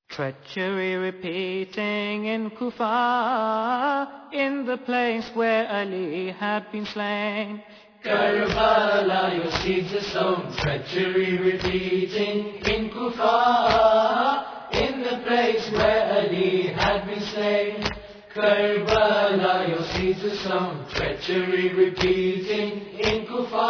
Treachery repeating in Kufa, in the place where Ali had been slain. Karbala, your seeds are sown. Treachery repeating in Kufa, in the place where Ali had been slain. Karbala, your seeds are sown. Treachery repeating in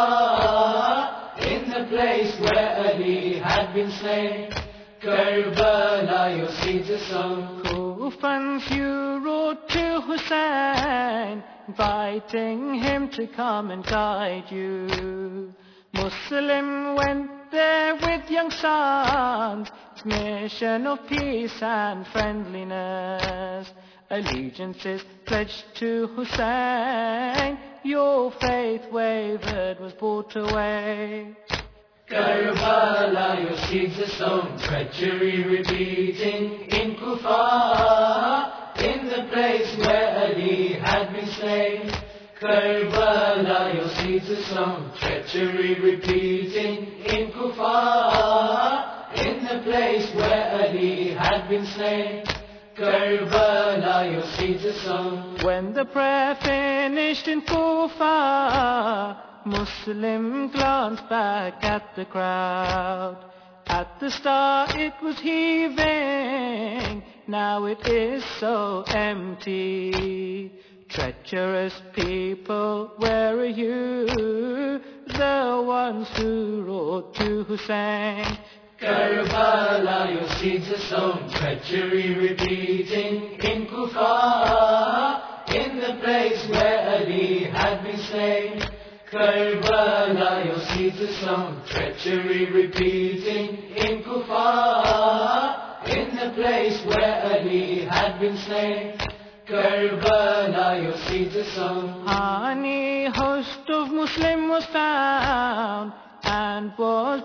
Kufa, in the place where Ali had been slain. Karbala, your seeds are sown. Kufans, you wrote to Hussein, inviting him to come and guide you. Muslim went there with young sons, its mission of peace and friendliness. Allegiances pledged to Hussein, your faith wavered, was brought away. Karbala, your seeds are sown. Treachery repeating in Kufa, in the place where Ali had been slain. Karbala, your seeds are sown. Treachery repeating in Kufa, in the place where Ali had been slain. Karbala, your seeds are sown. When the prayer finished in Kufa, Muslim glanced back at the crowd. At the start it was heaving, now it is so empty. Treacherous people, where are you? The ones who wrote to Hussein. Karbala, your seeds are sown. Treachery repeating in Kufa, in the place where Ali had been slain. Karbala, your seeds are sown. Treachery repeating in Kufa, in the place where Ali had been slain. Karbala, your seeds are sown. Any host of Muslim was found and was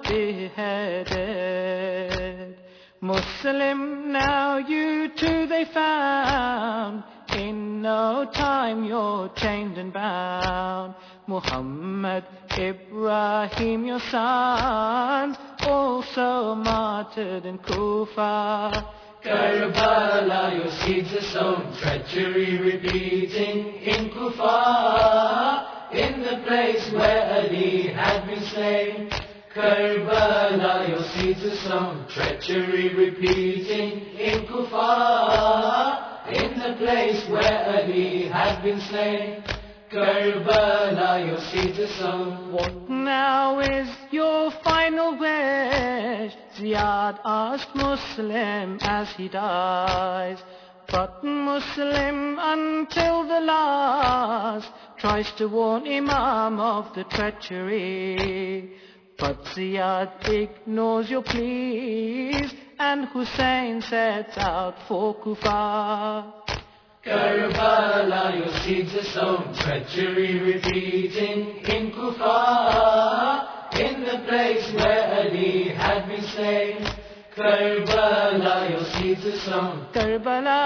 beheaded. Muslim, now you too they found. In no time you're chained and bound. Muhammad, Ibrahim, your sons, also martyred in Kufa. Karbala, your seeds are sown. Treachery repeating in Kufa, in the place where Ali had been slain. Karbala, your seeds are sown. Treachery repeating in Kufa, in the place where Ali had been slain. Karbala, your seeds are sown. What now is your final wish? Ziyad asked Muslim as he dies. But Muslim until the last tries to warn Imam of the treachery. But Ziyad ignores your pleas and Hussein sets out for Kufa. Karbala, your seeds are sown. Treachery repeating in Kufa, in the place where Ali had been slain. Karbala, your seeds are sown. Karbala,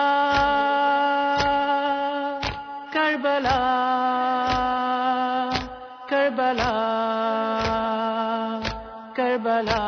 Karbala, Karbala, Karbala.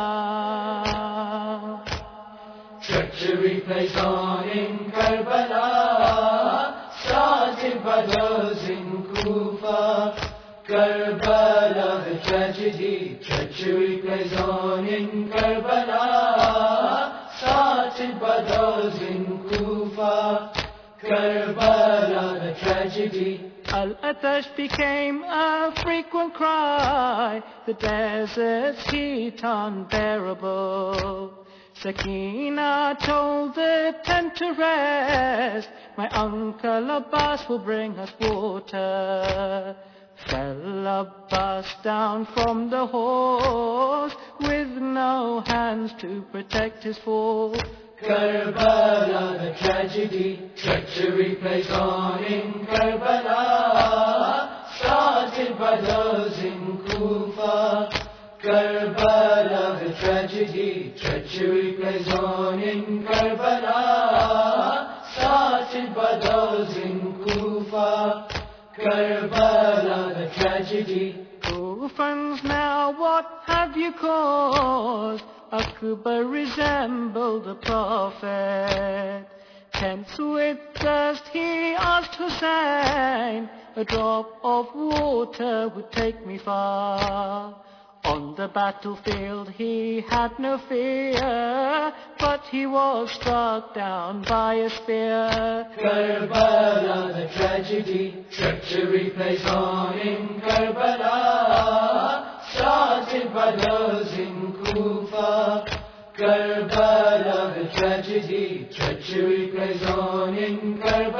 Treachery plays on in Karbala, started by those in Kufa. Karbala, the tragedy. Treachery plays on in Karbala, started by those in Kufa. Karbala, the tragedy. Al-Atash became a frequent cry, the desert's heat unbearable. Sakina told the tent to rest, my uncle Abbas will bring us water. Fell Abbas down from the horse, with no hands to protect his fall. Karbala, the tragedy. Treachery plays on in Karbala, started by those in Kufa. Karbala, the tragedy. Treachery plays on in Karbala, started by those in Kufa. Karbala, the tragedy. Kufans, now what have you caused? Akbar resembled the Prophet. Tense with thirst he asked Hussein, a drop of water would take me far. On the battlefield he had no fear, but he was struck down by a spear. Karbala, the tragedy, treachery plays on in Karbala, started by those in Kufa. Karbala, the tragedy, treachery plays on in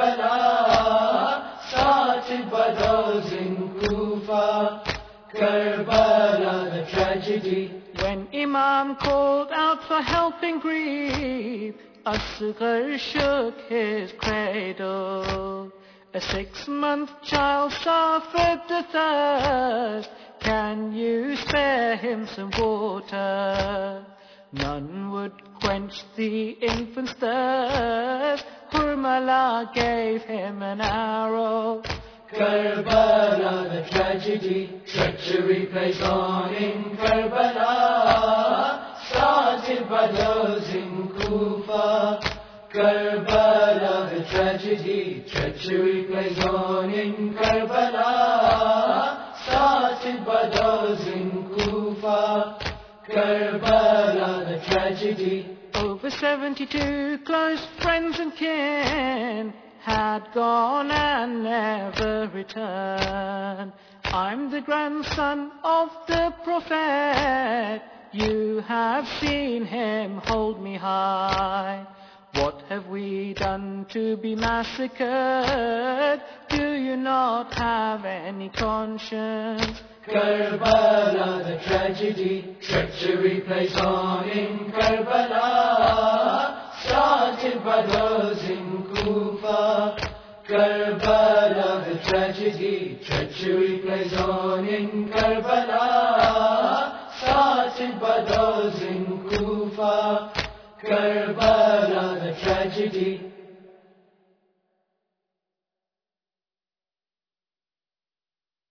Karbala, started by those in Kufa. Karbala, the tragedy. When Imam called out for help in grief, Asghar shook his cradle. A 6-month child suffered the thirst. Can you spare him some water? None would quench the infant's thirst. Hurmala gave him an arrow. Karbala, the tragedy, treachery plays on in Karbala, started by those in Kufa. Karbala, the tragedy, treachery plays on in Karbala, started by those in Kufa. Karbala, the tragedy. Over 72 close friends and kin had gone and never returned. I'm the grandson of the Prophet. You have seen him hold me high. What have we done to be massacred? Do you not have any conscience? Karbala, the tragedy, treachery plays on in Karbala, started by those in Kufa. Karbala, the tragedy, treachery plays on in Karbala, started by those in Kufa. Karbala, the tragedy.